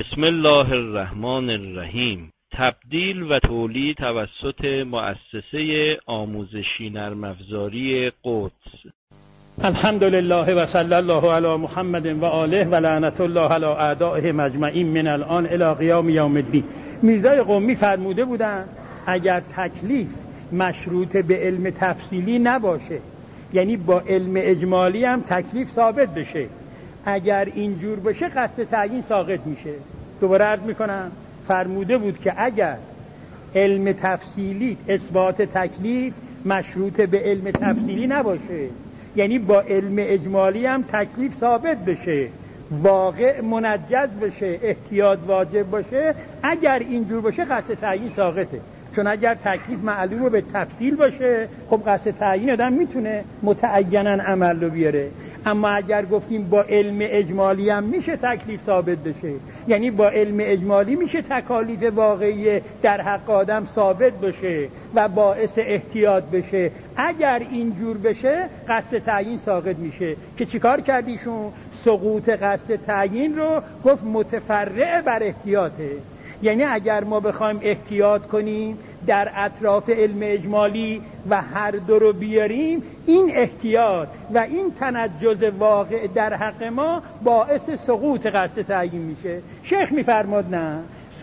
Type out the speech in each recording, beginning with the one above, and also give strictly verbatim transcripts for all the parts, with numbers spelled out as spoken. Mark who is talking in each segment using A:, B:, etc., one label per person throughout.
A: بسم الله الرحمن الرحیم. تبدیل و تولید توسط مؤسسه آموزشی نرم افزاری قدس.
B: الحمدلله و صلی الله علی محمد و آله و لعنت الله علی اعدائه مجمعین من الان الی قیام یوم الدین. میرزای قمی فرموده بودند اگر تکلیف مشروط به علم تفصیلی نباشه، یعنی با علم اجمالی هم تکلیف ثابت بشه، اگر اینجور بشه قصد تعیین ساقط میشه. دوباره عرض میکنم فرموده بود که اگر علم تفصیلی اثبات تکلیف مشروط به علم تفصیلی نباشه، یعنی با علم اجمالی هم تکلیف ثابت بشه، واقع منجز بشه، احتیاط واجب باشه، اگر اینجور باشه قصد تعیین ساقطه. چون اگر تکلیف معلومه به تفصیل باشه، خب قصد تعیین آدم میتونه متعیناً عمل رو بیاره. اما اگر گفتیم با علم اجمالی هم میشه تکلیف ثابت بشه، یعنی با علم اجمالی میشه تکالیف واقعی در حق آدم ثابت بشه و باعث احتیاط بشه، اگر اینجور بشه قصد تعیین ساقط میشه. که چیکار کردیشون؟ سقوط قصد تعیین رو گفت متفرع بر احتیاطه. یعنی اگر ما بخوایم احتیاط کنیم در اطراف علم اجمالی و هر دو رو بیاریم، این احتیاط و این تنجز واقع در حق ما باعث سقوط قصد تعیین میشه. شیخ میفرماد نه،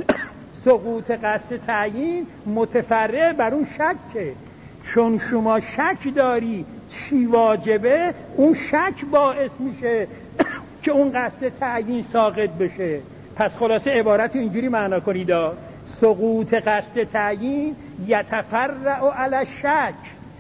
B: سقوط قصد تعیین متفرع بر اون شکه. چون شما شک داری چی واجبه، اون شک باعث میشه که اون قصد تعیین ساقط بشه. پس خلاصه عبارت اینجوری معنا کنید: سقوط قصد تعیین یتفرع علی الشک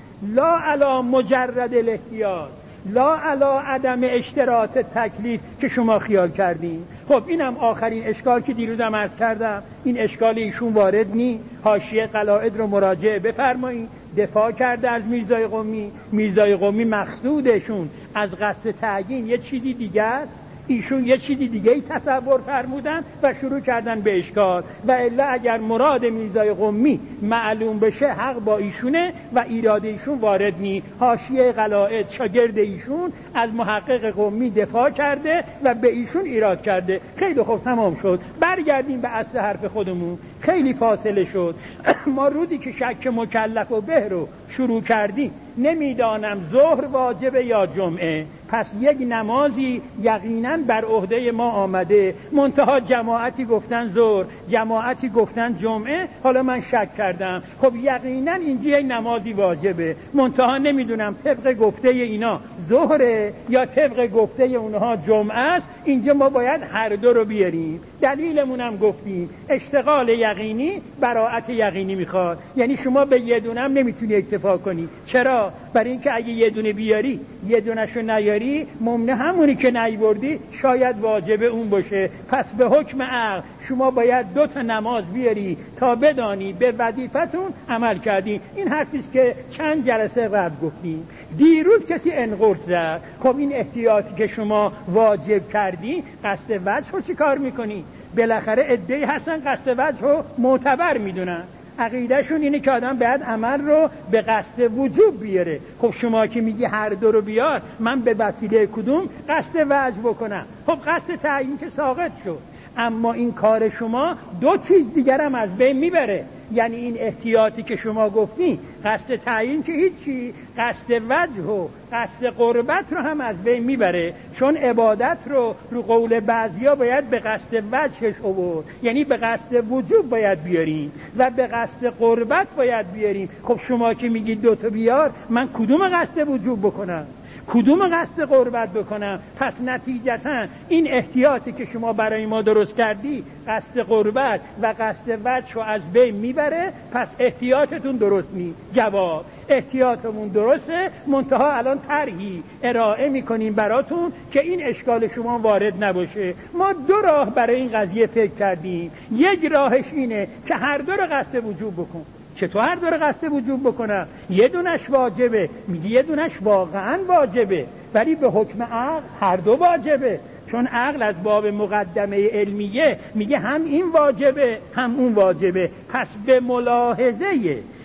B: لا علی مجرد الاحتیاط، لا علی عدم اشتراط تکلیف که شما خیال کردین. خب اینم آخرین اشکال که دیروزم عرض کردم، این اشکال ایشون وارد نی. حاشیه قلاعد رو مراجعه بفرمایید. دفاع کرده از میرزای قمی. میرزای قمی مقصودشون از قصد تعیین یه چیزی دیگه است، ایشون یه چیزی دیگه ای تصور فرمودن و شروع کردن به اشکال. و الا اگر مراد میرزای قمی معلوم بشه حق با ایشونه و ایراد ایشون وارد نی. حاشیه قلاعد شاگرد ایشون از محقق قمی دفاع کرده و به ایشون ایراد کرده. خیلی خوب، تمام شد. برگردیم به اصل حرف خودمون. خیلی فاصله شد. ما روزی که شک مکلف و به رو شروع کردیم، نمیدانم ظهر واجبه یا جمعه، پس یک نمازی یقینا بر عهده ما آمده، منتها جماعتی گفتن ظهر، جماعتی گفتن جمعه. حالا من شک کردم، خب یقینا اینجا یک نمازی واجبه، منتها نمیدونم طبق گفته اینا ظهره یا طبق گفته اونها جمعه است. اینجا ما باید هر دو رو بیاریم. دلیلمون هم گفتیم، اشتغال یقینی براءت یقینی میخواد. یعنی شما به یه دونه هم نمیتونی اکتفا کنی. چرا؟ برای اینکه اگه یه دونه بیاری یه دونه‌شو نیاری، ممنه همونی که نیوردی شاید واجب اون باشه. پس به حکم عقل شما باید دو تا نماز بیاری تا بدانی به وظیفتون عمل کردی. این حرفیست که چند جلسه قبل گفتیم. دیروز کسی انقرض زد. خب این احتیاطی که شما واجب کردی، قصد وجه رو چی کار میکنی؟ بالاخره عده‌ای هستن قصد وجه رو معتبر میدونن. عقیدهشون اینه که آدم باید عمل رو به قصد وجوب بیاره. خب شما که میگی هر دو رو بیار، من به وسیله کدوم قصد وجه بکنم؟ خب قصد تعیین که ساقط شد. اما این کار شما دو چیز دیگر هم از بین میبره. یعنی این احتیاطی که شما گفتی، قصد تعیین که هیچی، قصد وجه و قصد قربت رو هم از بین میبره. چون عبادت رو رو قول بعضیا باید به قصد وجهش آورد، یعنی به قصد وجوب باید بیاریم و به قصد قربت باید بیاریم. خب شما که میگی دو تا بیار، من کدوم قصد وجوب بکنم؟ کدوم قصد قربت بکنم؟ پس نتیجتا این احتیاطی که شما برای ما درست کردی، قصد قربت و قصد وجه رو از بین میبره. پس احتیاطتون درست نی. جواب: احتیاطمون درسته، منتها الان طرحی ارائه میکنیم براتون که این اشکال شما وارد نباشه. ما دو راه برای این قضیه فکر کردیم. یک راهش اینه که هر دو رو قصد وجوب بکن. چطور هر دو رو قصد وجوب بکنم؟ یه دونش واجبه، میگی یه دونش واقعا واجبه، ولی به حکم عقل هر دو واجبه. چون عقل از باب مقدمه علمیه میگه هم این واجبه هم اون واجبه. پس به ملاحظه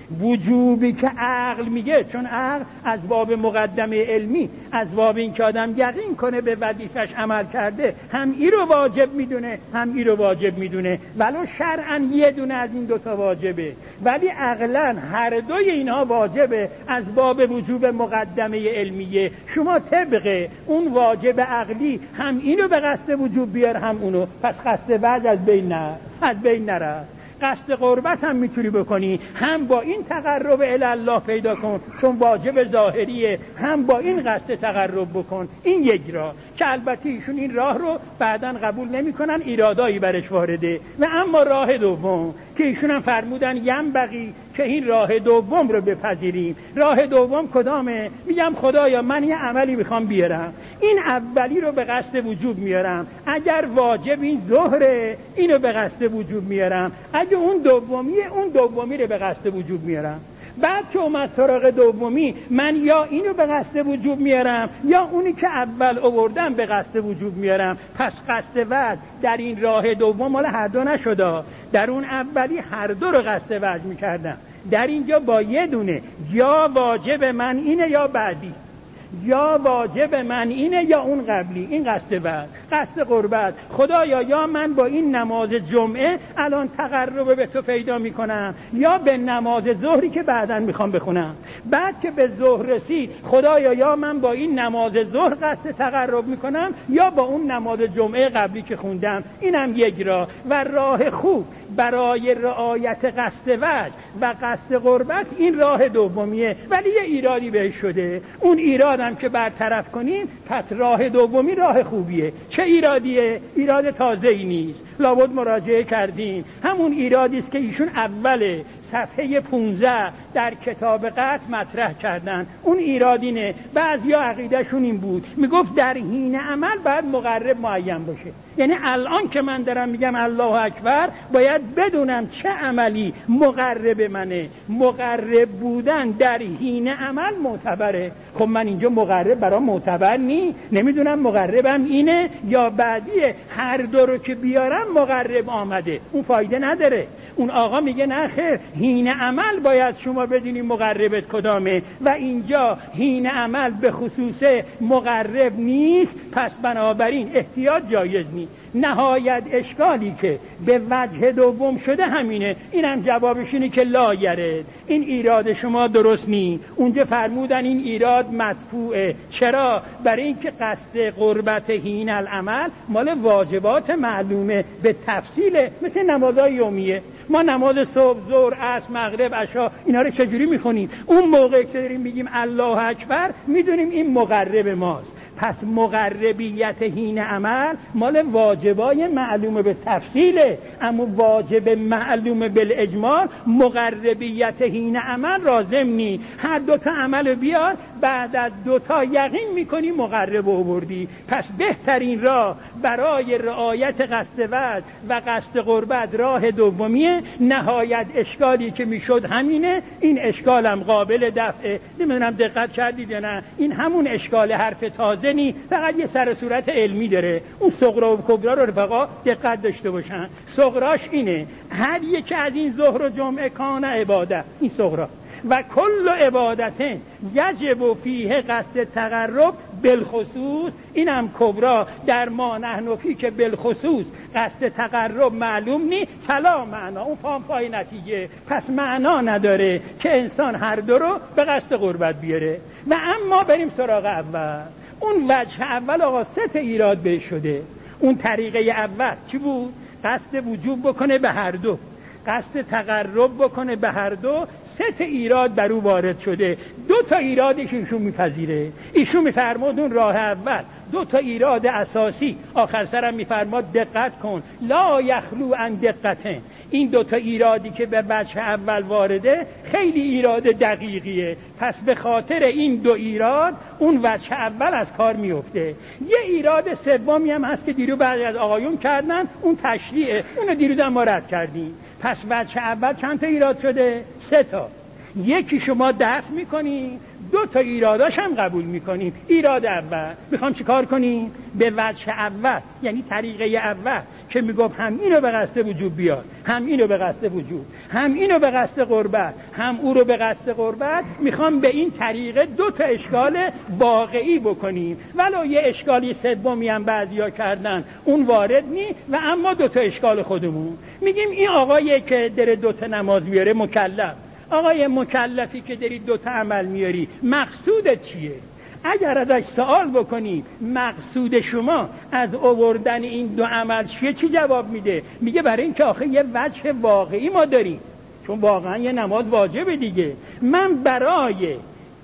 B: وجوبی که عقل میگه، چون عقل از باب مقدمه علمی، از باب این که آدم یقین کنه به وظیفش عمل کرده، هم ای رو واجب میدونه هم ای رو واجب میدونه، ولو شرعاً یه دونه از این دوتا واجبه، ولی عقلاً هر دوی اینها واجبه از باب وجوب مقدمه علمیه. شما طبق اون واجب عقلی هم اینو به قصد وجوب بیار هم اونو، پس قصد وجه از بین نه از بین نره. قصد قربت هم میتونی بکنی، هم با این تقرب الی الله پیدا کن چون واجب ظاهریه، هم با این قصد تقرب بکن. این یک راه که البته ایشون این راه رو بعداً قبول نمیکنن، ایرادایی برش وارده. و اما راه دوم که ایشون هم فرمودن ینبغی که این راه دوم رو بپذیریم. راه دوم کدامه؟ میگم خدایا من یه عملی میخوام بیارم، این اولی رو به قصد وجوب میارم، اگر واجب این ظهره اینو به قصد وجوب میارم، اگه اون دومیه اون دومی رو به قصد وجوب میارم. بعد که اومد سراغ دومی، من یا اینو به قصد وجوب میارم یا اونی که اول آوردم به قصد وجوب میارم. پس قصد وجه در این راه دوم مال هر دو نشده، در اون اولی هر دو رو قصد وجه میکردم، در اینجا با یه دونه، یا واجب من اینه یا بعدی، یا واجب من اینه یا اون قبلی. این قصد وجه، قصد قربت. خدایا یا من با این نماز جمعه الان تقرب به تو پیدا میکنم، یا به نماز ظهری که بعداً میخوام بخونم. بعد که به ظهر رسید، خدایا یا من با این نماز ظهر قصد تقرب میکنم یا با اون نماز جمعه قبلی که خوندم. اینم یک راه. و راه خوب برای رعایت قصد وجه و قصد قربت این راه دومیه، ولی یه ایرادی بهش شده. اون ایرادم که برطرف کنیم، پس راه دومی راه خوبیه. چه ایرادیه؟ ایراد تازه‌ای نیست، لابد مراجعه کردیم. همون ایرادی است که ایشون اول صفحه پانزده در کتاب قطع مطرح کردن. اون ایرادینه. بعضیا عقیدهشون این بود، میگفت در حین عمل باید مقرب معین باشه. یعنی الان که من دارم میگم الله اکبر، باید بدونم چه عملی مقرب منه. مقرب بودن در حین عمل معتبره. خب من اینجا مقرب برام معتبر نی، نمیدونم مقربم اینه یا بعدیه. هر دو رو که بیارم مقرب آمده، اون فایده نداره. اون آقا میگه نه خیر، حین عمل باید شما بدونی مقربت کدامه، و اینجا حین عمل به خصوص مقرب نیست، پس بنابراین احتیاط جایز نیست. نهایت اشکالی که به وجه دوم شده همینه. اینم جوابش اینه که لا یرد، این ایراد شما درست نی. اونجا فرمودن این ایراد مدفوعه. چرا؟ برای اینکه قصد قربت حین العمل مال واجبات معلومه به تفصیله، مثل نمازهای یومیه. ما نماز صبح، ظهر، عصر، مغرب، عشا اینا رو چجوری میخونیم؟ اون موقع که داریم میگیم الله اکبر میدونیم این مقرب ماست. پس مقربیت حین عمل مال واجبای معلومه به تفصیله، اما واجب معلومه بالاجمال مقربیت حین عمل لازم نی. هر دوتا عمل بیار، بعد از دوتا یقین میکنی مقرب آوردی. پس بهترین راه برای رعایت قصد وجه و قصد قربت راه دومیه. نهایت اشکالی که میشد همینه. این اشکالم قابل دفعه. نمیدونم دقت کردید یا نه، این همون اشکال حرف تازه نی، فقط یه سر صورت علمی داره. اون صغرا و کبرا رو رفقا دقت داشته باشن. صغراش اینه هر یک از این ظهر و جمعه کان عباده، این صغرا، و کل عبادته یجب فیه قصد تقرب بالخصوص. اینم کبرا در ما نحن فی که بالخصوص قصد تقرب معلوم نی، فلا معنا، اون فهم پای نتیجه. پس معنا نداره که انسان هر دو رو به قصد قربت بیاره. و اما بریم سراغ اول. اون وجه اول آقا سه تا ایراد بهش شده. اون طریقه اول چی بود؟ قصد وجوب بکنه به هر دو، قصد تقرب بکنه به هر دو. سه تا ایراد بر او وارد شده. دو تا ایرادش ایشون میپذیره. ایشون میفرماد اون راه اول دو تا ایراد اساسی، آخر سرم میفرماد دقت کن لا یخلو عن دقته. این دو تا ایرادی که به وجه اول وارده خیلی ایراد دقیقیه. پس به خاطر این دو ایراد اون وجه اول از کار میفته. یه ایراد سومی هم هست که دیرو بعضی از آقایون کردن، اون تشریعه. اونو دیروز هم ما رد کردیم. پس وجه اول چند تا ایراد شده؟ سه تا. یکی شما دفع میکنیم، دو تا ایراداش هم قبول میکنیم. ایراد اول میخوام چی کار کنیم؟ به وجه اول، یعنی طریقه اول که میگفت هم اینو به قصد وجوب بیار، هم اینو به قصد وجوب، هم اینو به قصد قربت، هم او رو به قصد قربت، میخوام به این طریقه دو تا اشکال واقعی بکنیم. ولو یه اشکالی سومی هم بعضیا کردن اون وارد نی، و اما دو تا اشکال خودمون. میگیم این آقایی که داره دو تا نماز میاره مکلف، آقای مکلفی که داری دو تا عمل میاری، مقصودت چیه؟ اگر ازش سوال بکنی مقصود شما از آوردن این دو عمل چیه، چی جواب میده؟ میگه برای این که آخه یه وجه واقعی ما داریم، چون واقعا یه نماز واجبه دیگه. من برای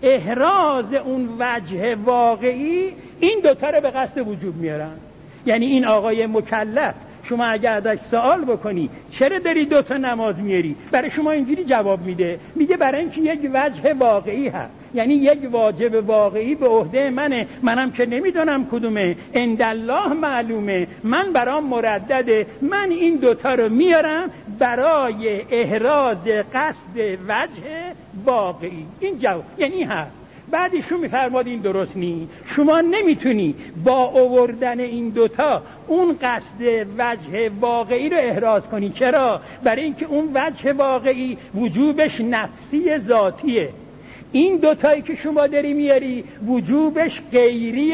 B: احراز اون وجه واقعی این دوتا رو به قصد وجوب میارم. یعنی این آقای مکلف شما اگر ازش سوال بکنی چرا داری دوتا نماز میاری، برای شما اینجوری جواب میده، میگه برای اینکه یک وجه واقعی هست، یعنی یک واجب واقعی به عهده منه، منم که نمیدونم کدومه، عندالله معلومه، من برام مردده، من این دوتا رو میارم برای احراز قصد وجه واقعی. این جواب یعنی هست. بعدیشون میفرماد این درست نی، شما نمیتونی با آوردن این دوتا اون قصد وجه واقعی رو احراز کنی. چرا؟ برای اینکه اون وجه واقعی وجوبش نفسی ذاتیه. این دوتایی که شما داری میاری وجوبش غیری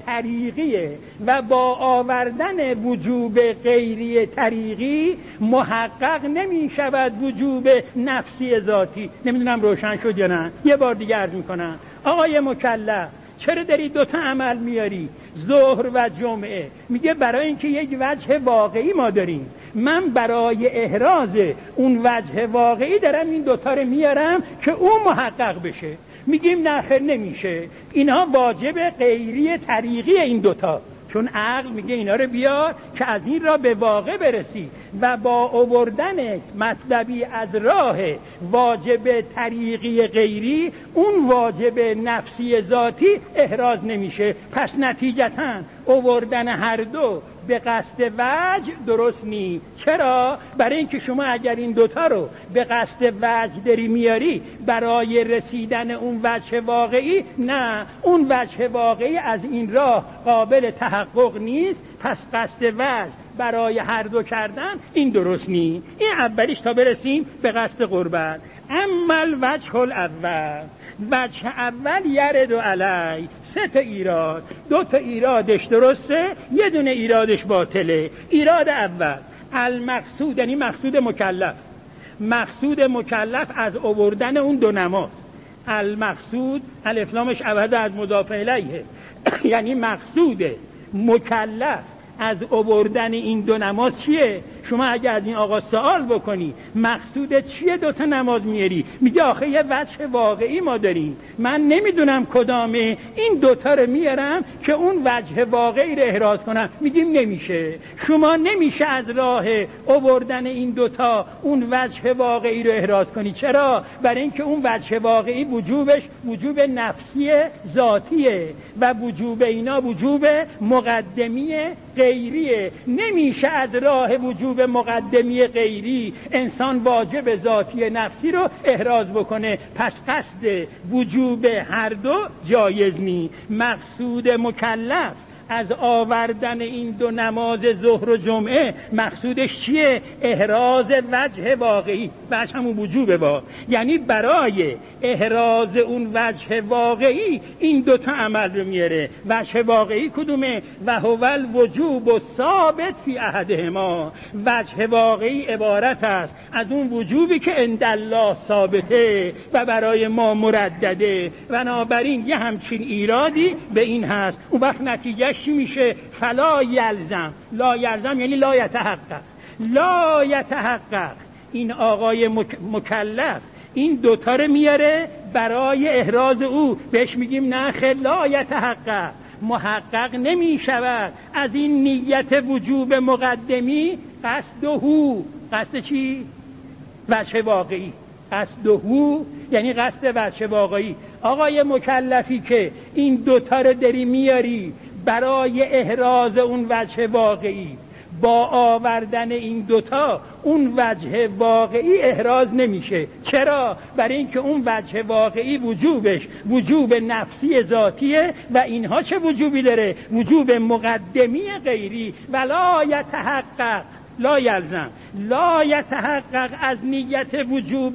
B: طریقیه، و با آوردن وجوب غیری طریقی محقق نمی شود وجوب نفسی ذاتی. نمیدونم روشن شد یا نه؟ یه بار دیگه عرض میکنم. آقای مکلف چرا داری دوتا عمل میاری، ظهر و جمعه؟ میگه برای اینکه یک وجه واقعی ما داریم، من برای احراز اون وجه واقعی دارم این دوتا رو میارم که اون محقق بشه. میگیم نه خیر نمیشه، اینا واجب غیری طریقی این دوتا، چون عقل میگه اینا رو بیار که از این را به واقع برسی، و با آوردن مطلبی از راه واجب طریقی غیری اون واجب نفسی ذاتی احراز نمیشه. پس نتیجتاً آوردن هر دو به قصد وجه درست نی. چرا؟ برای اینکه شما اگر این دوتا رو به قصد وجه داری میاری برای رسیدن اون وجه واقعی، نه، اون وجه واقعی از این راه قابل تحقق نیست، پس قصد وجه برای هر دو کردن این درست نی. این اولیش تا برسیم به قصد قربت. اما الوجه الاول، وجه اول یرد علی، سه تا ایراد، دو تا ایرادش درسته، یه دونه ایرادش باطله. ایراد اول المقصود، یعنی مقصود مکلف، مقصود مکلف از آوردن اون دو نماز. المقصود الف لامش عوض از مضاف الیه، یعنی مقصود مکلف از آوردن این دو نماز چیه؟ شما اگر از این آقا سوال بکنی مقصود چیه دوتا نماز میاری، میگه آخه یه وجه واقعی ما داریم، من نمیدونم کدامه، این دوتا رو میارم که اون وجه واقعی رو احراز کنم. میگیم نمیشه، شما نمیشه از راه آوردن این دوتا اون وجه واقعی رو احراز کنی. چرا؟ برای اینکه اون وجه واقعی وجوبش وجوب نفسی ذاتیه، و وجوب اینا وجوب مقدمی غیریه. نمیشه از راه وجوب مقدمی غیری انسان واجب ذاتی نفسی رو احراز بکنه، پس قصد وجوب هر دو جایز نی. مقصود مکلف از آوردن این دو نماز ظهر و جمعه مقصودش چیه؟ احراز وجه واقعی، وجه همون وجوبه با، یعنی برای احراز اون وجه واقعی این دوتا عمل رو میاره. وجه واقعی کدومه؟ و هو الوجوب و ثابت فی احدهما، وجه واقعی عبارت است از اون وجوبی که عند الله ثابته و برای ما مردده. بنابراین یه همچین ایرادی به این هست. اون وقت نتیجه چی میشه؟ فلا یلزم، لا یلزم یعنی لا یتحقق، لا یتحقق. این آقای مکلف این دوتا رو میاره برای احراز او، بهش میگیم نه خیر، لا یتحقق، محقق نمی شود از این نیت وجوب مقدمی قصدهو. قصد چی؟ وجه واقعی. قصدهو یعنی قصد وجه واقعی. آقای مکلفی که این دوتا رو داری میاری برای احراز اون وجه واقعی، با آوردن این دوتا اون وجه واقعی احراز نمیشه. چرا؟ برای اینکه اون وجه واقعی وجوبش وجوب نفسی ذاتیه و اینها چه وجوبی داره؟ وجوب مقدمی غیری. ولا یتحقق، لا یلزم، لا یتحقق از نیت وجوب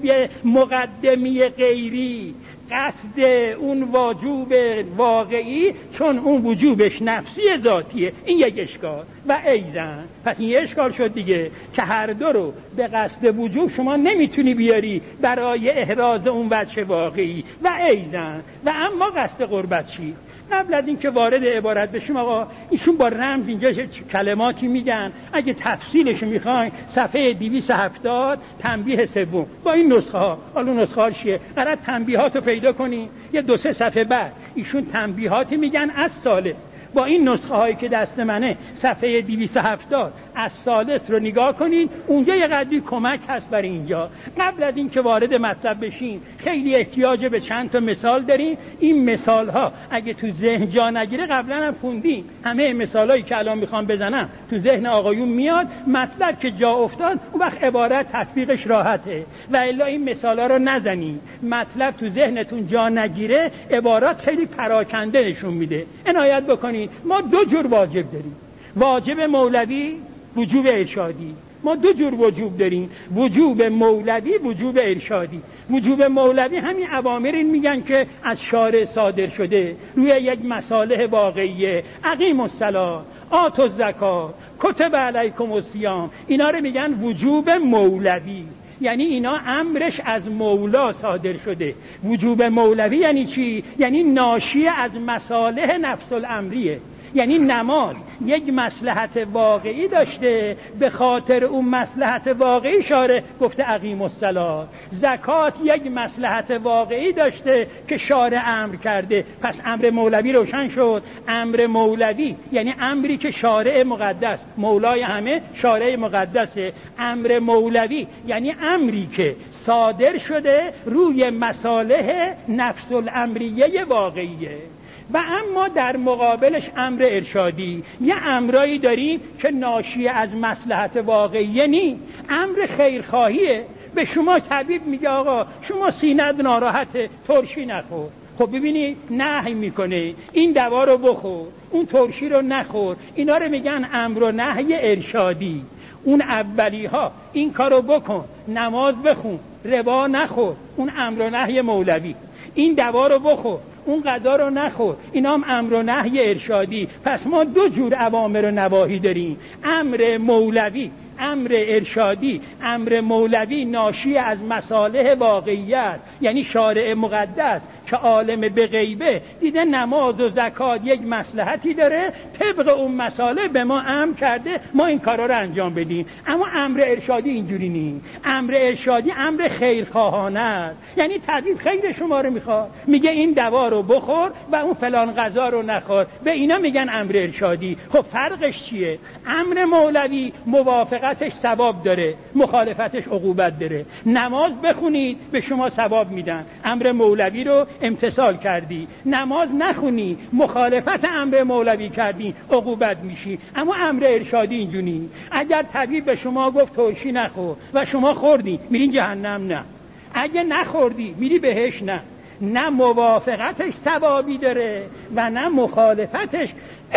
B: مقدمی غیری قصد اون وجوب واقعی، چون اون وجوبش نفسی ذاتیه. این یک اشکال. و ایزن، پس این اشکال شد دیگه که هر دو رو به قصد وجوب شما نمیتونی بیاری برای احراز اون وجه واقعی. و ایزن، و اما قصد قربت چی؟ قبل از این که وارد عبارت بشیم آقا، ایشون با رمز اینجا کلماتی میگن، اگه تفصیلش میخواین صفحه دویست و هفتاد تنبیه سوم با این نسخه ها. حالا نسخه ها چیه؟ قرار تنبیهات رو پیدا کنین، یه دو سه صفحه بعد ایشون تنبیهاتی میگن از ساله. با این نسخه هایی که دست منه صفحه دویست و هفتاد از ثالث رو نگاه کنین، اونجا یه قدری کمک هست برای اینجا. قبل از این که وارد مطلب بشین خیلی احتیاج به چند تا مثال داریم. این مثال ها اگه تو ذهن جا نگیره، قبلا هم خوندیم، همه مثال هایی که الان میخوام بزنم تو ذهن آقایون میاد، مطلب که جا افتاد اون وقت عبارت تطبیقش راحته. و الا این مثال ها رو نزنین، مطلب تو ذهنتون جا نگیره عبارات خیلی پراکنده نشون میده. عنایت بکنین. ما دو جور واجب داریم، واجب مولوی، وجوب ارشادی. ما دو جور وجوب داریم، وجوب مولوی، وجوب ارشادی. وجوب مولوی همین اوامری میگن که از شارع صادر شده روی یک مصالح واقعیه. اقیموا الصلاة، آتوا الزکات، کتب علیکم الصیام. اینا رو میگن وجوب مولوی، یعنی اینا امرش از مولا صادر شده. وجوب مولوی یعنی چی؟ یعنی ناشی از مصالح نفس الامریه. یعنی نماز یک مصلحت واقعی داشته، به خاطر اون مصلحت واقعی شارع گفته اقیموا الصلاة. زکات یک مصلحت واقعی داشته که شارع امر کرده، پس امر مولوی روشن شد. امر مولوی یعنی امری که شارع مقدس، مولای همه شارع مقدسه. امر مولوی یعنی امری که صادر شده روی مصالح نفس الامریه واقعیه. و اما در مقابلش امر ارشادی، یه امرایی داریم که ناشی از مصلحت واقعی نی، امر خیرخواهیه. به شما طبیب میگه آقا شما سینه‌ت ناراحته، ترشی نخور. خب ببینید نهی میکنه این دوا رو بخور، اون ترشی رو نخور. اینا رو میگن امر و نهی ارشادی. اون اولی ها این کارو بکن، نماز بخون، ربا نخور، اون امر و نهی مولوی. این دوا رو بخور، اون غذا رو نخور، اینا هم امر و نهی ارشادی. پس ما دو جور اوامر و نواهی داریم، امر مولوی، امر ارشادی. امر مولوی ناشی از مصالح واقعیت، یعنی شارع مقدس که عالم به غیبه دیده نماز و زکات یک مصلحتی داره، طبق اون مصالح به ما امر کرده ما این کارا رو انجام بدیم. اما امر ارشادی اینجوری نیست. امر ارشادی امر خیرخواهانه است، یعنی طبیب خیر شما رو میخواد، میگه این دوا رو بخور و اون فلان غذا رو نخور، به اینا میگن امر ارشادی. خب فرقش چیه؟ امر مولوی موافقتش ثواب داره، مخالفتش عقوبت داره. نماز بخونید به شما ثواب میدن، امر مولوی رو امتثال کردی. نماز نخونی، مخالفت امر مولوی کردی، عقوبت میشی. اما امر ارشادی اینجوری، اگر طبیب به شما گفت ترشی نخور و شما خوردی میرین جهنم، نه. اگه نخوردی میری بهش، نه. نه موافقتش ثوابی داره و نه مخالفتش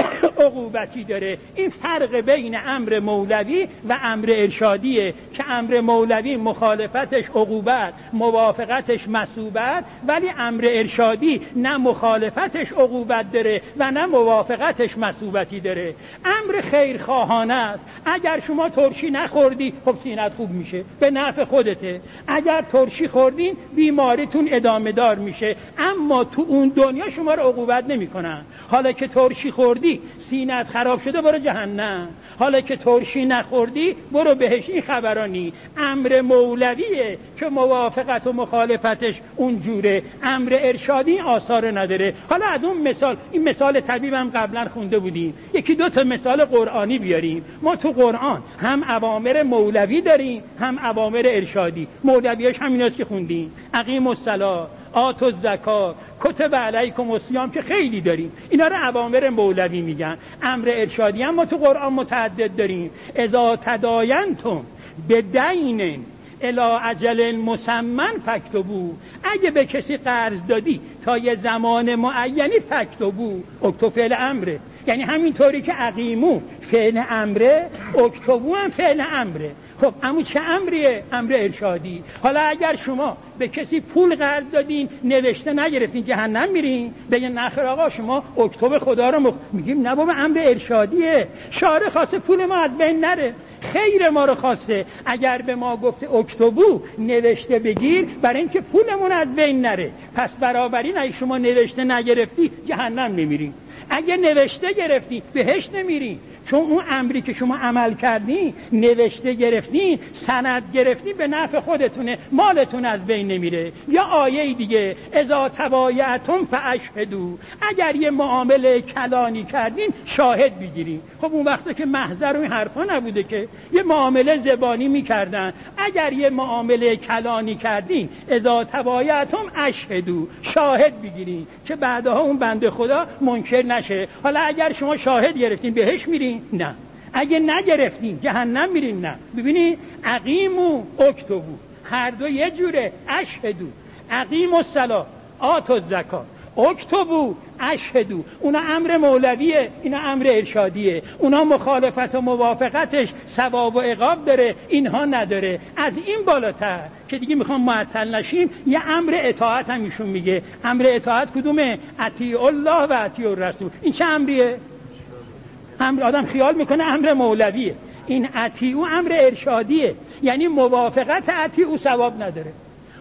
B: عقوبتی داره. این فرق بین امر مولوی و امر ارشادیه که امر مولوی مخالفتش عقوبت، موافقتش مثوبت، ولی امر ارشادی نه مخالفتش عقوبت داره و نه موافقتش مثوبتی داره. امر خیرخواهانه است. اگر شما ترشی نخوردی خب سینت خوب میشه، به نفع خودته. اگر ترشی خوردین بیماریتون ادامه دار میشه، اما تو اون دنیا شما رو عقوبت نمیکنن. حالا که ترشی خوردی سینت خراب شده برو جهنم، حالا که ترشی نخوردی برو بهش. این خبرانی امر مولویه که موافقت و مخالفتش اونجوره. امر ارشادی آثار نداره. حالا از اون مثال، این مثال طبیبم قبلا خونده بودیم، یکی دو تا مثال قرآنی بیاریم. ما تو قرآن هم اوامر مولوی داریم هم اوامر ارشادی. مولویش همیناست که خوندیم، اقیموا الصلاة، آتوا الزکات، کتب علیکم الصیام که خیلی داریم. اینا رو اوامر مولوی میگن. امر ارشادی هم ما تو قرآن متعدد داریم. اذا تداینتم بدین الی اجل مسمى فاکتبوا، اگه به کسی قرض دادی تا یه زمان معینی فاکتبوا، اکتب فعل امره، یعنی همینطوری که اقیمو فعل امره، اکتبوا هم فعل امره. خب اما چه امریه؟ امر ارشادی. حالا اگر شما به کسی پول قرض دادین نوشته نگرفتین جهنم میرین، بگین نخیر آقا شما اکتب خدا رو مخ... میگیم نه بابا امر ارشادیه، شارع خواسته پول ما از بین نره، خیر ما رو خواسته. اگر به ما گفته اکتبو نوشته بگیر برای اینکه پولمون از بین نره، پس برابری نه شما نوشته نگرفتی جهنم نمیری، اگه نوشته گرفتی بهش نمیری، چون اون امری که شما عمل کردین نوشته گرفتین سند گرفتین به نفع خودتونه، مالتون از بین نمیره. یا آیه دیگه اذا تبایعتم فاشهدوا، اگر یه معامله کلانی کردین شاهد بگیرین. خب اون وقته که محضر و این حرفا نبوده که یه معامله زبانی میکردن، اگر یه معامله کلانی کردین اذا تبایعتم اشهدوا، شاهد بگیرین که بعدها اون بنده خدا منکر نشه. حالا اگر شما شاهد گرفتین بهش میرین؟ نه. اگه نگرفتین جهنم میرین؟ نه. ببینید اقیمو اکتبو هر دو یه جوره. اشهدو، اقیموا الصلاة، آتوا الزکات، اکتبو اشهدو. اونا امر مولویه، اینا امر ارشادیه. اونا مخالفت و موافقتش ثواب و عقاب داره، اینها نداره. از این بالاتر که دیگه میخوام معطل نشیم یه امر اطاعت هم ایشون میگه. امر اطاعت کدومه؟ اطیعوا الله و اطیعوا الرسول. این چه امریه؟ امر آدم خیال میکنه امر مولویه، این اطیعوا امر ارشادیه، یعنی موافقت اطیعوا ثواب نداره،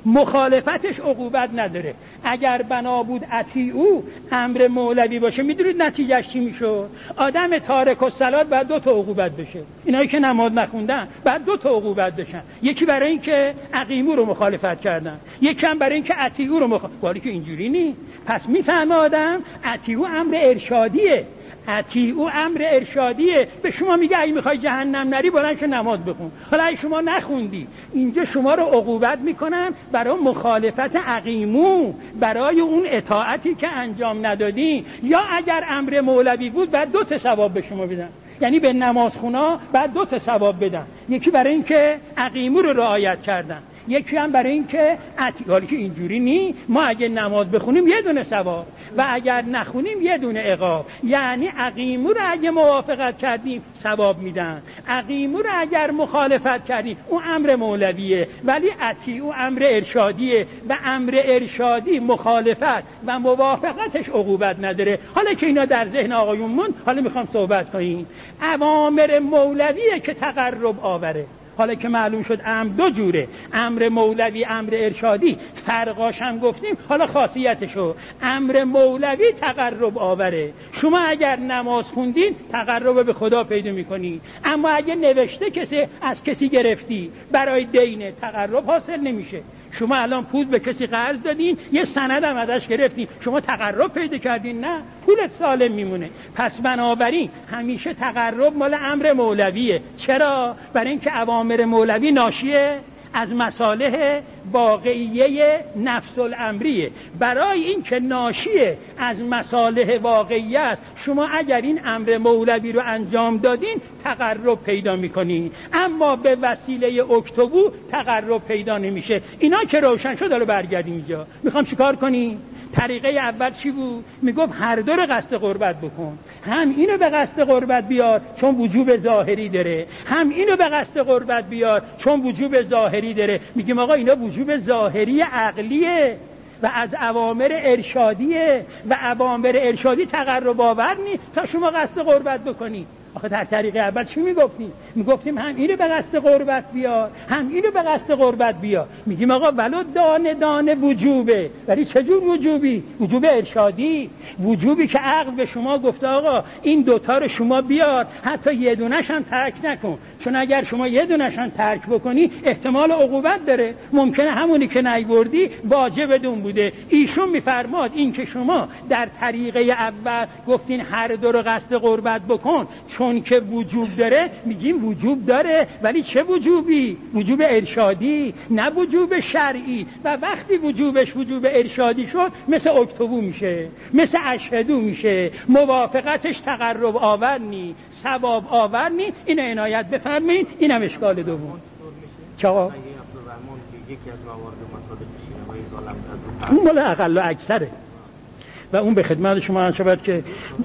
B: مخالفتش عقوبت نداره. اگر بنا بود اطیعوا امر مولوی باشه میدونید نتیجهش چی میشد؟ آدم تارک الصلات بعد دو تا عقوبت بشه، اینایی که نماز نخوندن بعد دو تا عقوبت بشن، یکی برای اینکه اقیمو رو مخالفت کردن، یکی هم برای اینکه اطیعوا رو مخالفت. ولی که اینجوری نی. پس میفهمه آدم اطیعوا امر ارشادیه، اطیعوا امر ارشادیه. به شما میگه اگه میخوای جهنم نری بلند شو نماز بخون. حالا اگه شما نخوندی اینجا شما رو عقوبت میکنن برای مخالفت اقیمو، برای اون اطاعتی که انجام ندادی. یا اگر امر مولوی بود بعد دو تا ثواب به شما بدن، یعنی به نمازخونا بعد دو تا ثواب بدن، یکی برای اینکه اقیمو رو رعایت کردن، یکی هم برای اینکه اطیعالی که اینجوری نی. ما اگه نماز بخونیم یه دونه ثواب و اگر نخونیم یه دونه عقاب. یعنی اقیمو رو اگه موافقت کردیم ثواب میدن، اقیمو رو اگر مخالفت کردیم اون امر مولویه، ولی اطیعوا امر ارشادیه و امر ارشادی مخالفت و موافقتش عقوبت نداره. حالا که اینا در ذهن آقایون موند، حالا میخوام صحبت کنیم. اوامر مولویه که تقرب آوره. حالا که معلوم شد امر دو جوره، امر مولوی امر ارشادی، فرقاش هم گفتیم، حالا خاصیتشو. امر مولوی تقرب آوره، شما اگر نماز خوندین تقرب به خدا پیدا میکنی، اما اگه نوشته کسی از کسی گرفتی برای دین تقرب حاصل نمیشه. شما الان پول به کسی قرض دادین، یه سند هم ازش گرفتین، شما تقرب پیدا کردین؟ نه، پولت سالم میمونه. پس بنابراین همیشه تقرب مال امر مولویه. چرا؟ برای اینکه اوامر مولوی ناشیه از مصالح واقعیه نفس الامریه. برای این که ناشیه از مصالح واقعیه است، شما اگر این امر مولوی رو انجام دادین تقرب پیدا میکنین، اما به وسیله اکتبو تقرب پیدا نمیشه. اینا که روشن شد رو برگردیم اینجا. میخوام چیکار کنیم؟ طریقه اول چی بود؟ میگفت هر دو رو قصد قربت بکن، هم اینو به قصد قربت بیار چون وجوب ظاهری داره، هم اینو به قصد قربت بیار چون وجوب ظاهری داره. میگیم آقا اینا وجوب ظاهری عقلیه و از اوامر ارشادیه و اوامر ارشادی تقرب آور نی تا شما قصد قربت بکنی. آخه در طریقه اول چی میگفتیم؟ میگفتیم هم اینو به قصد قربت بیار، هم اینو به قصد قربت بیار. میگیم آقا ولو دانه دانه وجوبه، ولی چجور وجوبی؟ وجوب ارشادی، وجوبی که عقل به شما گفته آقا این دوتا رو شما بیار، حتی یه دونش هم ترک نکن. چون اگر شما یه دونشان ترک بکنی احتمال عقوبت داره، ممکنه همونی که نیوردی واجب بدون بوده. ایشون میفرماد این که شما در طریقه اول گفتین هر دو رو قصد قربت بکن چون که وجوب داره، میگیم وجوب داره ولی چه وجوبی؟ وجوب ارشادی نه وجوب شرعی. و وقتی وجوبش وجوب ارشادی شد مثل اکتبو میشه، مثل اشهدو میشه، موافقتش تقرب آور نی، ثواب آور نی. این عنایت بفرمایید. اینم اشکال دوم. چه آقا؟ اون مال اقل و اکثره و اون به خدمت شما عرض شود که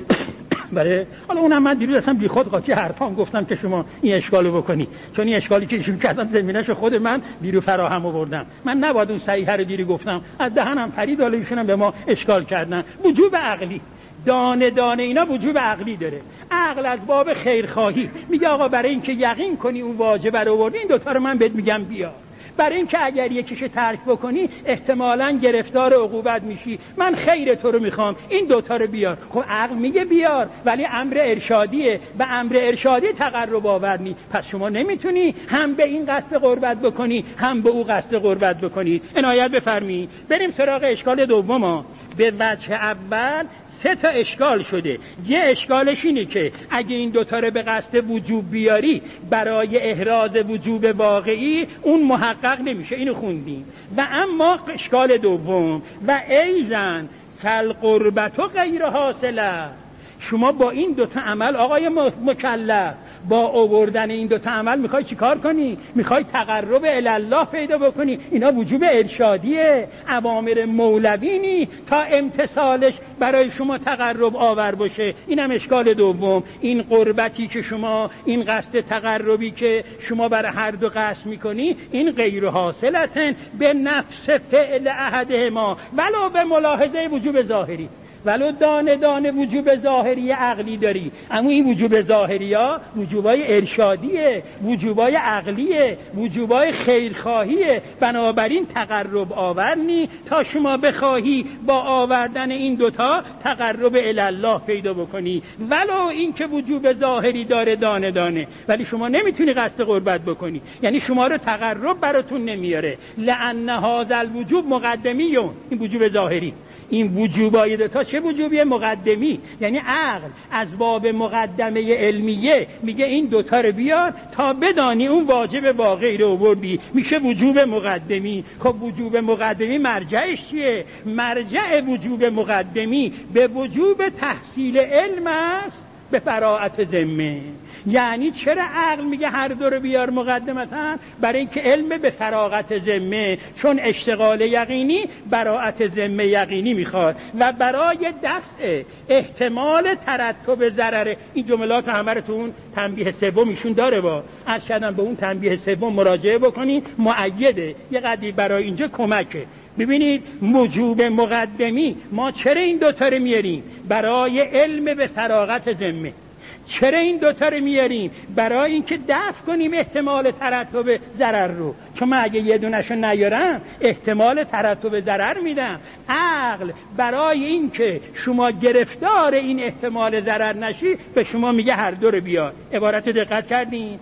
B: برای حالا اونم من دیروز اصلا بی خود قاطی حرفام گفتم که شما این اشکالو بکنی، چون این اشکالی که ایشون کردن زمینه‌ش خود من دیرو فراهم آوردم. من نباید اون صحیح رو دیری گفتم، از دهنم پرید، حالا ایشونم به ما اشکال کردن. وجوب عقلی، دانه دانه اینا وجوب عقلی داره. عقل از باب خیرخواهی میگه آقا برای اینکه یقین کنی اون واجب رو آوردی این دوتا رو من بهت میگم بیا، برای اینکه اگر یکیشو ترک بکنی احتمالاً گرفتار عقوبت میشی، من خیر تو رو میخوام این دوتا رو بیار. خب عقل میگه بیار ولی امر ارشادیه و امر ارشادی تقرب آورنی، پس شما نمیتونی هم به این قصد قربت بکنی هم به او قصد قربت بکنی. عنایت بفرمی. بریم سراغ اشکال دوم. به وجه اول سه تا اشکال شده. یه اشکالش اینه که اگه این دوتا رو به قصد وجوب بیاری برای احراز وجوب واقعی اون محقق نمیشه، اینو خوندیم. و اما اشکال دوم و ایزن فالقربت غیر حاصله، شما با این دوتا عمل آقای مکلف با آوردن این دوتا عمل میخوای چی کار کنی؟ میخوای تقرب الله پیدا بکنی. اینا وجوب ارشادیه، اوامر مولوینی تا امتثالش برای شما تقرب آور باشه. اینم اشکال دوم. این قربتی که شما، این قصد تقربی که شما برای هر دو قصد میکنی این غیر حاصلتن به نفس فعل احدهما ولو به ملاحظه وجوب ظاهری، ولو دانه دانه وجوب ظاهری عقلی داری، اما این وجوب ظاهری ها وجوبای ارشادیه، وجوبای عقلیه، وجوبای خیرخواهیه. بنابراین تقرب آورنی تا شما بخواهی با آوردن این دوتا تقرب الله پیدا بکنی، ولو این که وجوب ظاهری داره دانه دانه، ولی شما نمیتونی قصد قربت بکنی، یعنی شما رو تقرب براتون نمیاره. لأن هذا الوجوب مقدمیون، این وجوب ظاهری، این وجوبای دوتا چه وجوبیه؟ مقدمی. یعنی عقل از باب مقدمه علمیه میگه این دوتا رو بیار تا بدانی اون واجب واقعی رو آوردی، میشه وجوب مقدمی. خب وجوب مقدمی مرجعش چیه؟ مرجع وجوب مقدمی به وجوب تحصیل علم است به براءت ذمه. یعنی چرا عقل میگه هر دو رو بیار مقدمتاً؟ برای اینکه علم به فراغت ذمه، چون اشتغال یقینی براءت ذمه یقینی میخواد و برای دفع احتمال ترتب ضرر. این جملات همه رو تو اون تنبیه سوم ایشون داره، با از کردن به اون تنبیه سوم مراجعه بکنید، مؤیده، یه قدری برای اینجا کمکه. ببینید وجوب مقدمی ما چرا این دوتا رو میاریم؟ برای علم به فراغت ذمه. چرا این دوتا رو میاریم؟ برای اینکه دفع کنیم احتمال ترتب ضرر رو، چون من اگه یه دونشو نیارم احتمال ترتب ضرر میدم. عقل برای اینکه شما گرفتار این احتمال ضرر نشی به شما میگه هر دو رو بیار. عبارت دقت کردین؟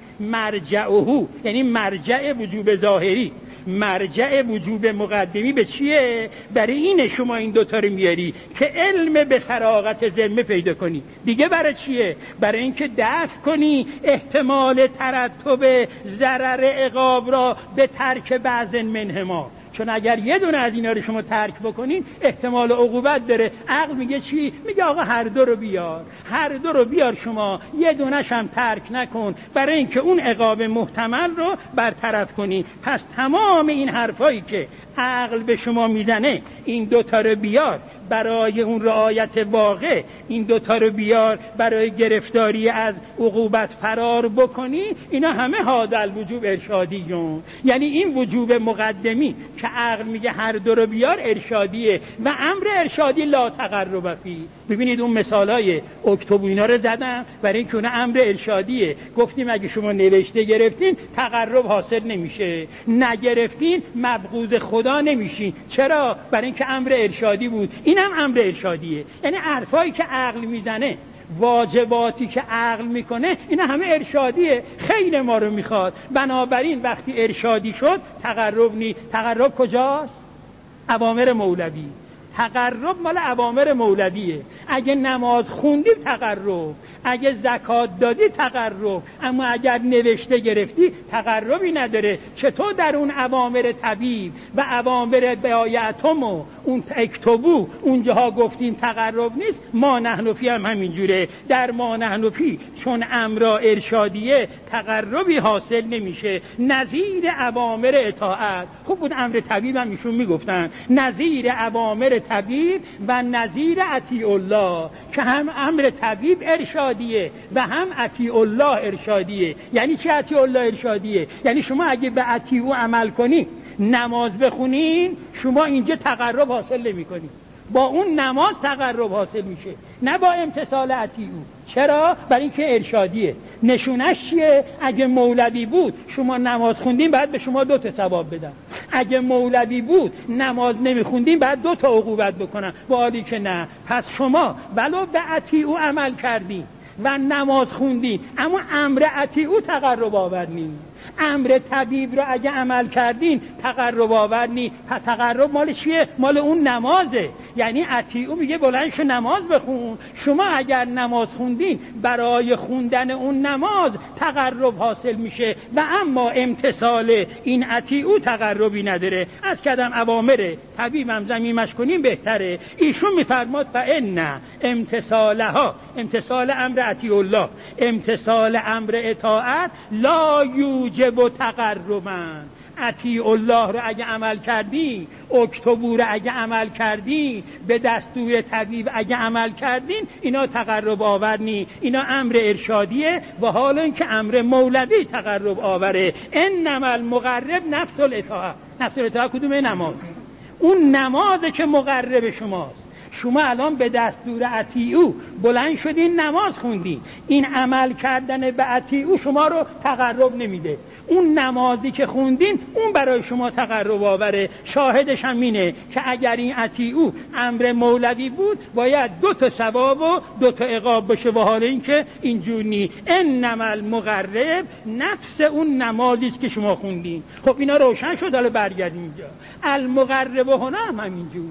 B: مرجعه، یعنی مرجع وجوب ظاهری، مرجع وجوب مقدمی به چیه؟ برای این شما این دوتا رو میاری که علم به فراغت ذمه پیدا کنی. دیگه برای چیه؟ برای اینکه دفع کنی احتمال ترتب ضرر عقاب را به ترک بعض منهما. چون اگر یه دونه از اینا رو شما ترک بکنین احتمال عقوبت داره. عقل میگه چی؟ میگه آقا هر دو رو بیار، هر دو رو بیار، شما یه دونش هم ترک نکن برای اینکه اون عقاب محتمل رو برطرف کنی. پس تمام این حرفایی که عقل به شما میزنه، این دوتا رو بیار برای اون رعایت واقع، این دوتا رو بیار برای گرفتاری از عقوبت فرار بکنی، اینا همه هادل وجوب ارشادیون. یعنی این وجوب مقدمی که عقل میگه هر دو رو بیار ارشادیه و امر ارشادی لا تقرب فی. ببینید اون مثالای اکتبر اینا رو زدم برای اینکه اون امر ارشادیه. گفتیم اگه شما نوشته گرفتین تقرب حاصل نمیشه، نگرفتین مبغوض خدا نمیشین. چرا؟ برای اینکه امر ارشادی بود. اینم امر ارشادیه. یعنی حرفایی که عقل میزنه واجباتی که عقل میکنه اینا همه ارشادیه، خیر ما رو میخواد. بنابراین وقتی ارشادی شد تقرب نی. تقرب کجاست؟ اوامر مولوی. تقرب مال اوامر مولویه. اگه نماز خوندی تقرب، اگه زکات دادی تقرب، اما اگر نوشته گرفتی تقربی نداره. چطور در اون اوامر طبیب و اوامر بیعتم و اون اکتبو اونجاها گفتیم تقرب نیست، ما نحنفی هم همینجوره. در ما نحنفی چون امر ارشادیه تقربی حاصل نمیشه. نظیر اوامر اطاعت. خوب بود امر طبیب هم ایشون میگفتن نظیر اوامر طبیب و نظیر اطیع الله، که هم امر طبیب ارشادیه و هم اطیع الله ارشادیه. یعنی چه اطیع الله ارشادیه؟ یعنی شما اگه به اطیع او عمل کنی، نماز بخونین، شما اینجا تقرب حاصل نمی کنی. با اون نماز تقرب حاصل میشه، نه با امتثال اطیع او. چرا؟ برای اینکه ارشادیه. نشونش چیه؟ اگه مولوی بود شما نماز خوندین بعد به شما دو تا ثواب بدن، اگه مولوی بود نماز نمیخوندین بعد دو تا عقوبت بکنن. با حالی که نه. پس شما ولو به اطیع او عمل کردین و نماز خوندین، اما امر اطیع او تقرب آور نیست. امر طبیب رو اگه عمل کردین تقرب آور نی. تقرب مال چیه؟ مال اون نمازه. یعنی اطیعو میگه بلند شو نماز بخون. شما اگر نماز خوندین برای خوندن اون نماز تقرب حاصل میشه، و اما امتثال این اطیعو تقربی نداره. از کدم اوامر طبیبم زمیمش کنیم بهتره. ایشون میفرماد فإن امتثالها، امتثال امر اطیع الله، امتثال امر اطاعت لا یوجب تقربا. اطیع الله رو اگه عمل کردین، اکتبو رو اگه عمل کردین، به دستور طبیب اگه عمل کردین، اینا تقرب آور نی. اینا امر ارشادیه، و حالا اینکه امر مولوی تقرب آوره. انما المقرب نفس الاطاعه. نفس الاطاعه کدومه؟ نماز. اون نمازه که مقرب شماست. شما الان به دستور اطیعو بلند شدین نماز خوندین، این عمل کردن به اطیعو شما رو تقرب نمیده. اون نمازی که خوندین اون برای شما تقرب آوره. شاهدش هم اینه که اگر این اطیعو امر مولوی بود باید دو تا ثواب و دو تا عقاب بشه، و حالا این که اینجور نی. انما المقرب نفس اون نمازی است که شما خوندین. خب اینا روشن شد. حالا برگردیم اینجا. المقرب هنا هم همینجور.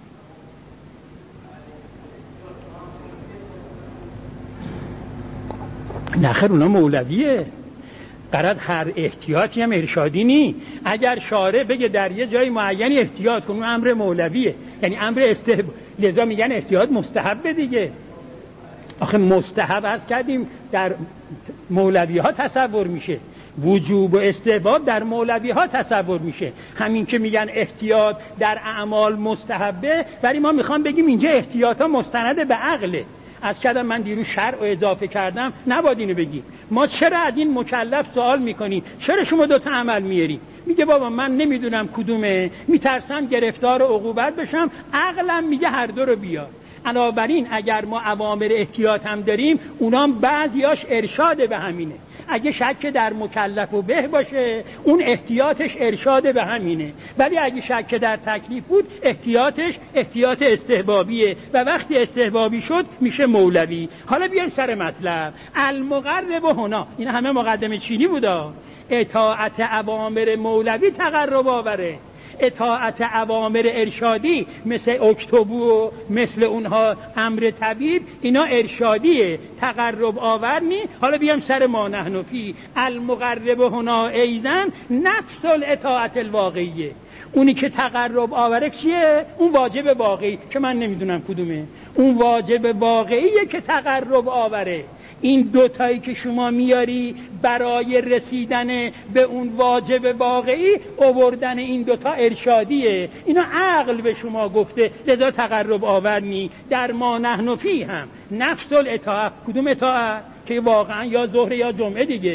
B: نخیر اونا مولویه. قرار هر احتیاطی هم ارشادی نی. اگر شارع بگه در یه جای معینی احتیاط کن، اون امر مولویه، یعنی امر استحباب. لذا میگن احتیاط مستحب دیگه. آخه مستحب از کردیم در مولوی ها تصور میشه، وجوب و استحباب در مولوی ها تصور میشه. همین که میگن احتیاط در اعمال مستحبه، ولی ما میخوام بگیم اینجا احتیاط ها مستند به عقله. از کردم من دیروز شرع و اضافه کردم، نباید اینو بگی. ما چرا از این مکلف سوال میکنی چرا شما دوتا عمل میاری؟ میگه بابا من نمیدونم کدومه، میترسم گرفتار عقوبت بشم، عقلم میگه هر دو رو بیار. بنابراین اگر ما اوامر احتیاط هم داریم، اونام بعضیاش ارشاد به همینه. اگه شک در مکلف و به باشه، اون احتیاطش ارشاد به همینه. ولی اگه شک در تکلیف بود، احتیاطش احتیاط استحبابیه، و وقتی استحبابی شد میشه مولوی. حالا بیایم سر مطلب. المقرب هنا، این همه مقدمه چینی بودا. اطاعت اوامر مولوی تقرب آوره. اطاعت اوامر ارشادی مثل اکتبو و مثل اونها امر طبیب، اینا ارشادیه، تقرب آور نی. حالا بیام سر ما نحنفی. المقرب هنا ایزن نفس الاطاعت الواقعیه. اونی که تقرب آوره چیه؟ اون واجب واقعی که من نمیدونم کدومه. اون واجب واقعیه که تقرب آوره. این دوتایی که شما میاری برای رسیدن به اون واجب واقعی، آوردن این دوتا ارشادیه. اینا عقل به شما گفته، لذا تقرب آور نی. در ما نحنفی هم نفس الاطاعت. کدوم اطاعت؟ که واقعا یا ظهر یا جمعه دیگه.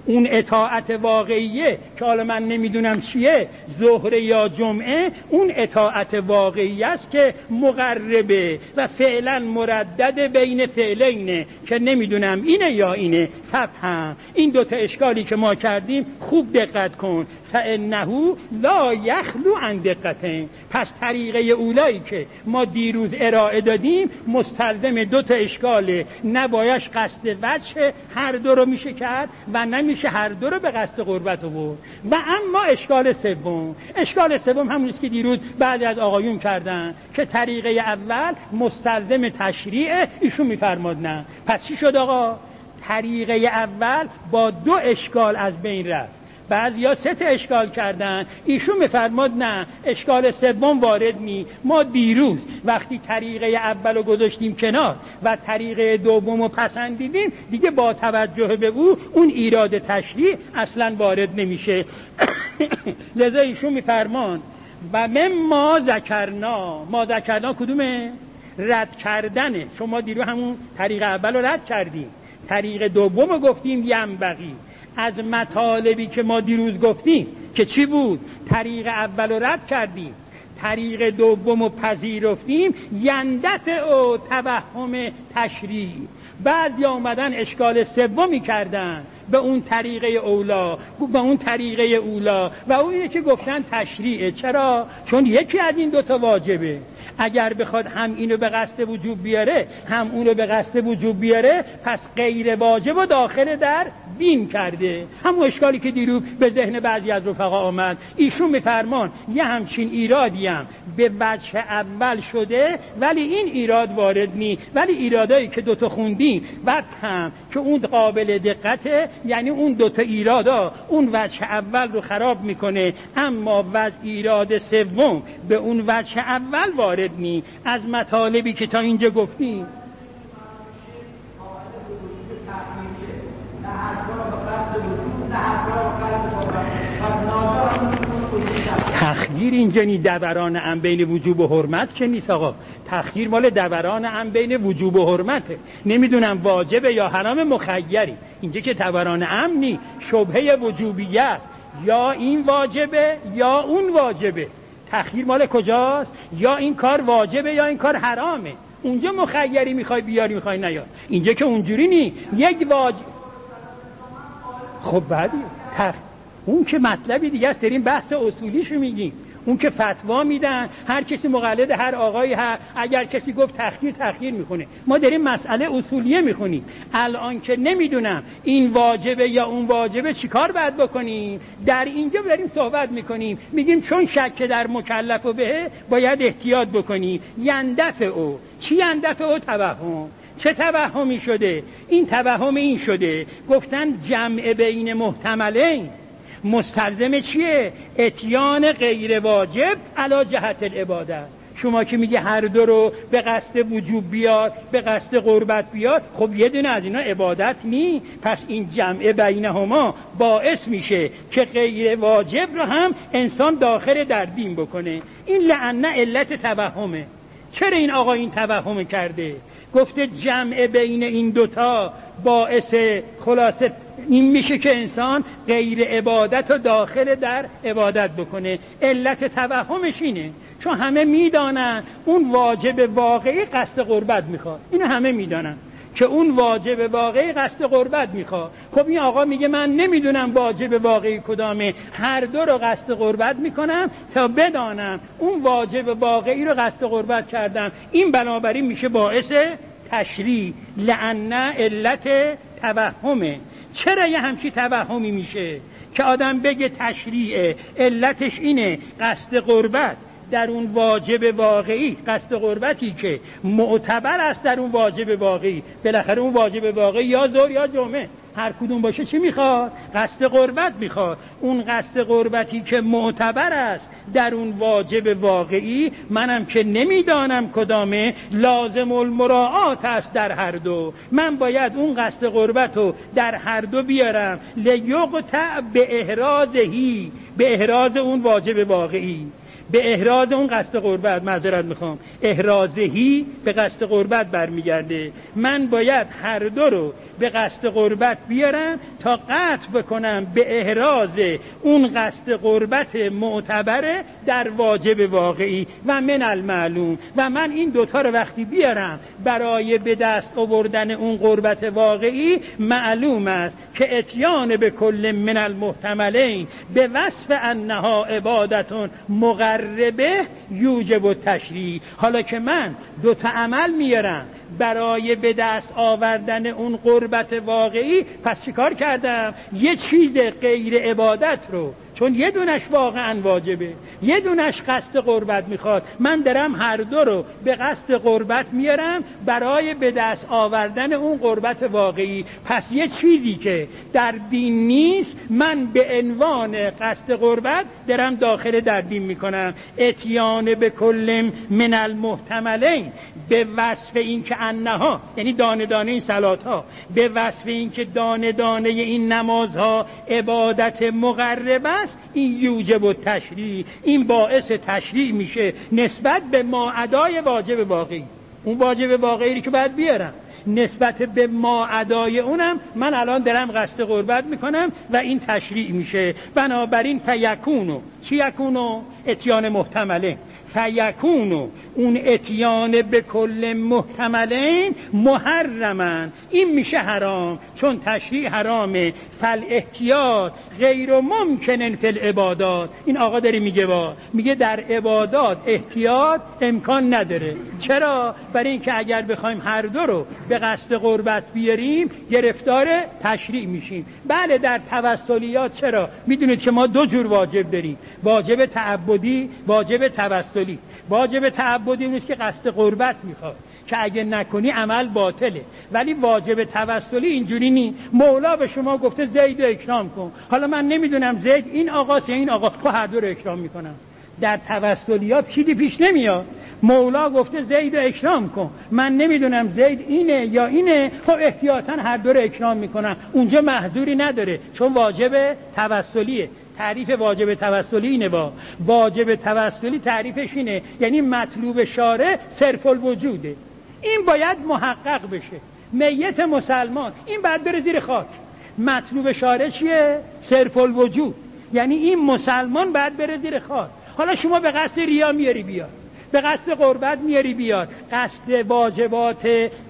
B: اون اطاعت واقعیه که حالا من نمیدونم چیه، ظهر یا جمعه، اون اطاعت واقعی است که مقربه و فعلا مردد بین فعلینه که نمیدونم اینه یا اینه. فهم این دوتا اشکالی که ما کردیم خوب دقت کن. فانه لا یخلو عن دقتین. پس طریقه اولایی که ما دیروز ارائه دادیم مستلزم دوتا اشکاله، نبایش قصد وجه هر دو رو میشه کرد و نمیشه هر دو رو به قصد قربت بود. و اما اشکال سوم، اشکال سوم همونیست که دیروز بعضی از آقایون کردن که طریقه اول مستلزم تشریع، ایشون میفرماد نه. پس چی شد آقا؟ طریقه اول با دو اشکال از بین رفت. بعضیا سه تا اشکال کردن، ایشون میفرماد نه، اشکال سوم وارد نی. ما دیروز وقتی طریقه اولو گذاشتیم کنار و طریقه دومو پسندیدیم، دیگه با توجه به او اون ایراد تشریع اصلا وارد نمیشه. لذا ایشون میفرمان و مما ذکرنا. ما ذکرنا کدومه؟ رد کردنه. شما دیرو همون طریق اولو رد کردیم، طریق دومو گفتیم ینبغی. از مطالبی که ما دیروز گفتیم که چی بود؟ طریق اول رو رد کردیم، طریق دوم رو پذیرفتیم، یندت او توهم تشریع. بعد یا آمدن اشکال سومی کردن به اون طریقه اولا، به اون طریقه اولا و اون اینه که گفتن تشریعه. چرا؟ چون یکی از این دوتا واجبه. اگر بخواد هم اینو به قصد وجوب بیاره هم اونو به قصد وجوب بیاره، پس غیر واجب و داخل در دین کرده. همون اشکالی که دیرو به ذهن بعضی از رفقا آمد. ایشون میفرمان یه همچین ایرادی هم به وجه اول شده ولی این ایراد وارد نی. ولی ایرادایی که دوتا خوندیم بعد هم که اون قابل دقته، یعنی اون دوتا ایرادا اون وجه اول رو خراب میکنه، اما وجه ایراد سوم به اون وجه اول وارد نی. از مطالبی که تا اینجا گفتیم تخییر اینجا نی. دوران ام بین وجوب و حرمت که نیست آقا. تخییر مال دوران ام بین وجوب و حرمته. نمیدونم واجبه یا حرام، مخیری. اینجا که دوران ام نی، شبهه وجوبیت، یا این واجبه یا اون واجبه. تخییر مال کجاست؟ یا این کار واجبه یا این کار حرامه. اونجا مخیری میخوای بیاری میخوای نیار. اینجا که اونجوری نی. یک واجب. خب بعدی تخ... اون که مطلبی دیگه است، داریم بحث اصولیشو میگیم. اون که فتوا میدن، هر کسی مقلد هر آقایی هست، اگر کسی گفت تخییر تخییر میکنه. ما داریم مسئله اصولیه میخونیم. الان که نمیدونم این واجبه یا اون واجبه چیکار باید بکنیم، در اینجا داریم صحبت میکنیم. میگیم چون شک در مکلف و بهه باید احتیاط بکنیم. یندفع او. چی یندفع او؟ توهم. چه توهمی شده؟ این توهم این شده گفتن جمع بین محتملین مستلزم چیه؟ اتیان غیر واجب علی جهت العبادت. شما که میگه هر دو رو به قصد وجوب بیار، به قصد قربت بیار، خب یه دونه از اینا عبادت نی. پس این جمع بینهما باعث میشه که غیر واجب رو هم انسان داخل در دین بکنه. این لعنه علت توهمه. چرا این آقا این توهم کرده؟ گفته جمع بین این دوتا باعث خلاصه این میشه که انسان غیر عبادت رو داخل در عبادت بکنه. علت توهمش اینه چون همه میدانن اون واجب واقعی قصد قربت میخواد. اینو همه میدانن که اون واجب واقعی قصد قربت میخواد. خب این آقا میگه من نمیدونم واجب واقعی کدامه، هر دو رو قصد قربت میکنم تا بدانم اون واجب واقعی رو قصد قربت کردم. این بنابراین میشه باعث تشریع. لعنه علت توهمه. چرا یه همچی توهمی میشه که آدم بگه تشریعه؟ علتش اینه قصد قربت در اون واجب واقعی، قصد قربتی که معتبر است در اون واجب واقعی. بالاخره اون واجب واقعی یا ظهر یا جمعه، هر کدوم باشه چی میخواد؟ قصد قربت میخواد. اون قصد قربتی که معتبر است در اون واجب واقعی، منم که نمیدانم کدامه، لازم المراعات است در هر دو. من باید اون قصد قربت رو در هر دو بیارم. لیقطع به احرازهی، به احراز اون واجب واقعی. به احراز اون قصد قربت، معذرت میخوام، احرازهی به قصد قربت برمیگرده. من باید هر دو رو به قصد قربت بیارم تا قطع بکنم به احراز اون قصد قربت معتبره در واجب واقعی و من المعلوم. و من این دوتا رو وقتی بیارم برای به دست آوردن اون قربت واقعی، معلوم است که اتیان به کل من المحتملین به وصف انها عبادتون مقربه یوجب التشریع. حالا که من دوتا عمل میارم برای به دست آوردن اون قربت واقعی، پس چیکار کردم؟ یه چیز غیر عبادت رو، چون یه دونش واقعا واجبه، یه دونش قصد قربت میخواد، من درم هر دو رو به قصد قربت میارم برای به دست آوردن اون قربت واقعی. پس یه چیزی که در دین نیست من به عنوان قصد قربت درم داخل در دین میکنم. اتیان به کل من المحتملین به وصف این که انها، یعنی دانه دانه این صلات ها، به وصف این که دانه دانه این نمازها عبادت مقرب است، این یوجب التشریع، این باعث تشریع میشه نسبت به ما ادای واجب واقعی. اون واجب واقعی که باید بیارم نسبت به ما ادای اونم من الان درم قصد قربت میکنم و این تشریع میشه. بنابراین فیکونو، چی یکونو؟ اتیان محتمله. فیکونو، اون اتیان به کل محتملین محرمن، این میشه حرام، چون تشریع حرامه. فل احتیاط غیر ممکنن فی العبادات. این آقا داره میگه با میگه در عبادات احتیاط امکان نداره. چرا؟ برای اینکه اگر بخوایم هر دو رو به قصد قربت بیاریم گرفتار تشریع میشیم. بله در توسلیات چرا؟ میدونید که ما دو جور واجب داریم، واجب تعبدی، واجب توسلی. واجب تعبدی اونیست که قصد قربت میخواد که اگه نکنی عمل باطله، ولی واجب توسلی اینجوری نی. مولا به شما گفته زید رو اکرام کن، حالا من نمیدونم زید این آقاست یا این آقا، خب هر دو رو اکرام میکنم. در توسلیات چیزی پیش نمیاد. مولا گفته زید رو اکرام کن، من نمیدونم زید اینه یا اینه، خب احتیاطاً هر دو رو اکرام میکنم. اونجا محظوری نداره چون واجب توسلیه. تعریف واجب توسلی اینه، با واجب توسلی تعریفش اینه یعنی مطلوب شارع صرف الوجوده، این باید محقق بشه. میت مسلمان این باید بره زیر خاک. مطلوب شارع چیه؟ صرف الوجود، یعنی این مسلمان باید بره زیر خاک. حالا شما به قصد ریا میاری بیاد، به قصد قربت میاری بیاد، قصد واجبات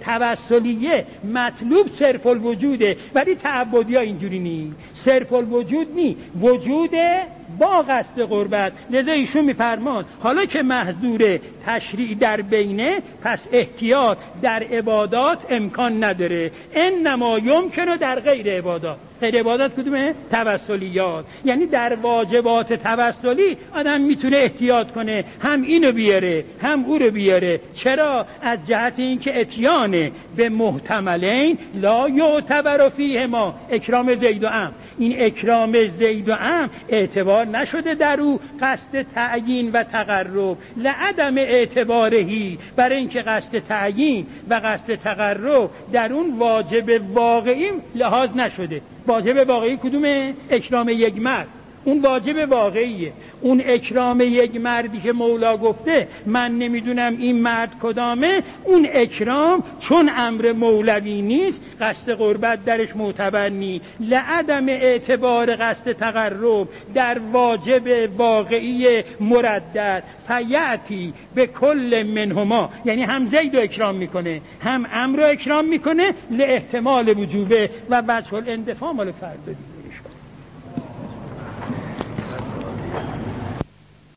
B: توسلیه مطلوب صرف الوجوده، ولی تعبدی ها اینجوری نی، صرف الوجود نی، وجوده با قصد قربت. لذا ایشون میفرمان حالا که محظور تشریع در بینه، پس احتیاط در عبادات امکان نداره. انما یمکنه در غیر عبادات. غیر عبادات کدومه؟ توسلیات. یعنی در واجبات توسلی آدم میتونه احتیاط کنه، هم اینو بیاره هم او رو بیاره. چرا؟ از جهت اینکه اتیان به محتملین لا یعتبر فیهما اکرام زید و عمرو. این اکرام زید و عمرو اعتبار نشده در او قصد تعیین و تقرب، لعدم اعتبارهی، برای اینکه قصد تعیین و قصد تقرب در اون واجب واقعی لحاظ نشده. واجب واقعی کدومه؟ اکرام یک مرد، اون واجب واقعیه. اون اکرام یک مردی که مولا گفته من نمیدونم این مرد کدامه، اون اکرام چون امر مولوی نیست قصد قربت درش معتبر نی. لعدم اعتبار قصد تقرب در واجب واقعی مردد. فیعتی به کل منهما، یعنی هم زید رو اکرام میکنه هم امر رو اکرام میکنه لاحتمال وجوبه و وجه الاندفاع مال فرد.